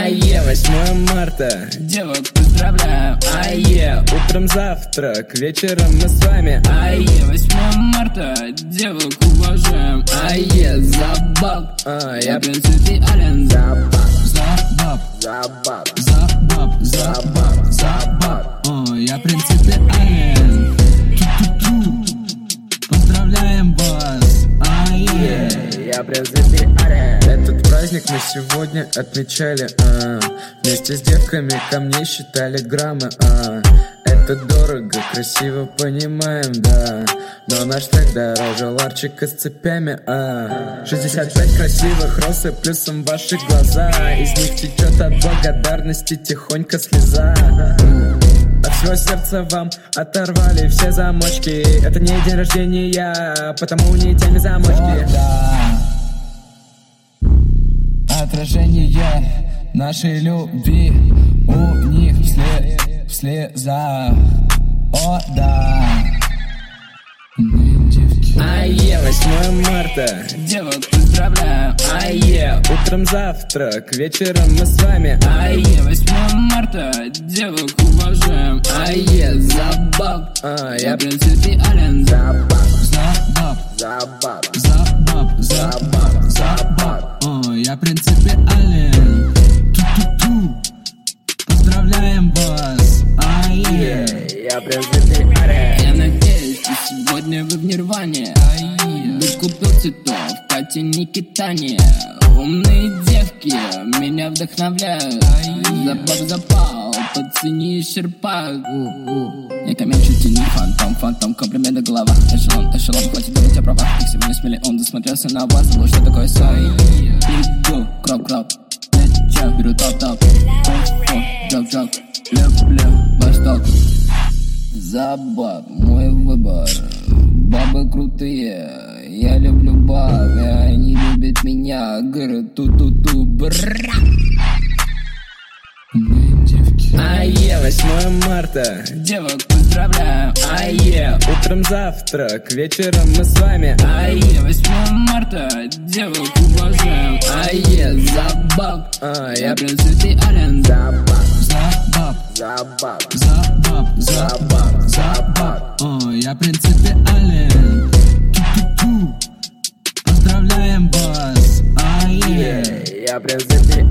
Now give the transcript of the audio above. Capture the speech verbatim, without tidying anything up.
Ае, восьмое марта, девок поздравляем. Ае, утром завтрак, вечером мы с вами. Ае, восьмое марта, девок уважаем. Ае, забав, а, я принципиален. Забав, забав, забав, забав, забав, забав. О, я принципиален. Ту-ту-ту. Поздравляем вас. Ае, я принципиален. Этот праздник мы сегодня отмечали, а, вместе с девками ко мне считали граммы, а. Это дорого, красиво, понимаем, да, но наш трек дороже ларчика с цепями, а. шестьдесят пять красивых роз и плюсом ваши глаза, из них течет от благодарности тихонько слеза. От всего сердца вам оторвали все замочки. Это не день рождения, потому не теми замочки. Отражение нашей любви у них вслед, в слезах. О, да. Ае, восьмое марта, девок поздравляем. Ае, утром завтрак, вечером мы с вами. Ае, восьмое марта, девок уважаем. Ае, забав, а, я принципиален. Забав, забав, забав, забав, забав, забав. О, я принципиален. Ту-ту-ту. Поздравляем вас. Ае, я принципиален. Я надеюсь, что сегодня вы в нирване. Быть купил цветов, Катя Никитане. Умные девки меня вдохновляют. Забав запал, пацани исчерпают. Я камень чуть не фантом, фантом, комплименты голова. Эшелон, эшелон, хватит думать о правах. Их всего лишь миллион, досмотрелся на вас. Забыл, что такое сай. Бегу, кроп-кроп, лечу, беру топ-топ. Джок-джок, люблю восток. Забав, мой выбор. Бабы крутые, я люблю баб, и они любят меня. Гры, ту-ту-ту, бра. Ае, восьмое марта, девок поздравляем. Ае, утром завтрак, вечером мы с вами. Ае, восьмое марта, девок уважаем. Ае, забав, а, я принципиален. Забав, забав, забав, забав, забав, забав. О, я принципиален. Ту-ту-ту. Поздравляем вас. Ае, я принципиален.